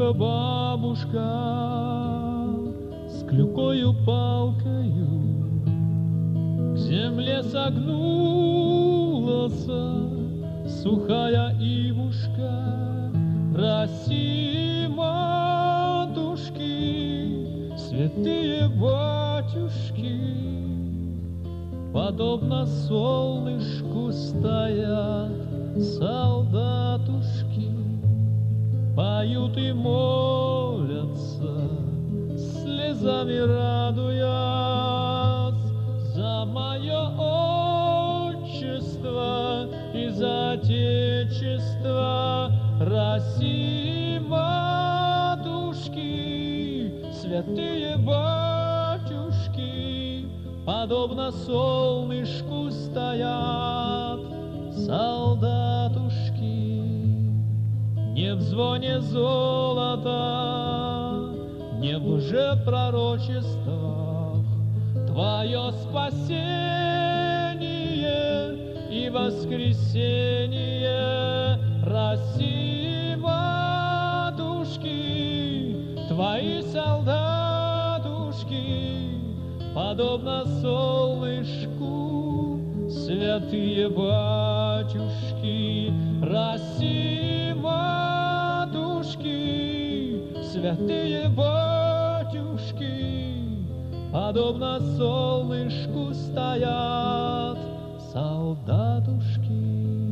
бабушка с клюкою палкою к земле согнулась, сухая ивушка, проси матушки, святые батюшки, подобно солнышку стоят солдатушки, поют и молятся, слезами радуясь за мое отчество и за отечество России, матушки, святые батюшки, подобно солнышку стоят солдатушки. Не в звоне золота, не в лжепророчествах Твое спасение и воскресение России, матушки, Твои солдатушки, подобно солнышку, святые батюшки России, матушки, святые батюшки, подобно солнышку стоят солдатушки.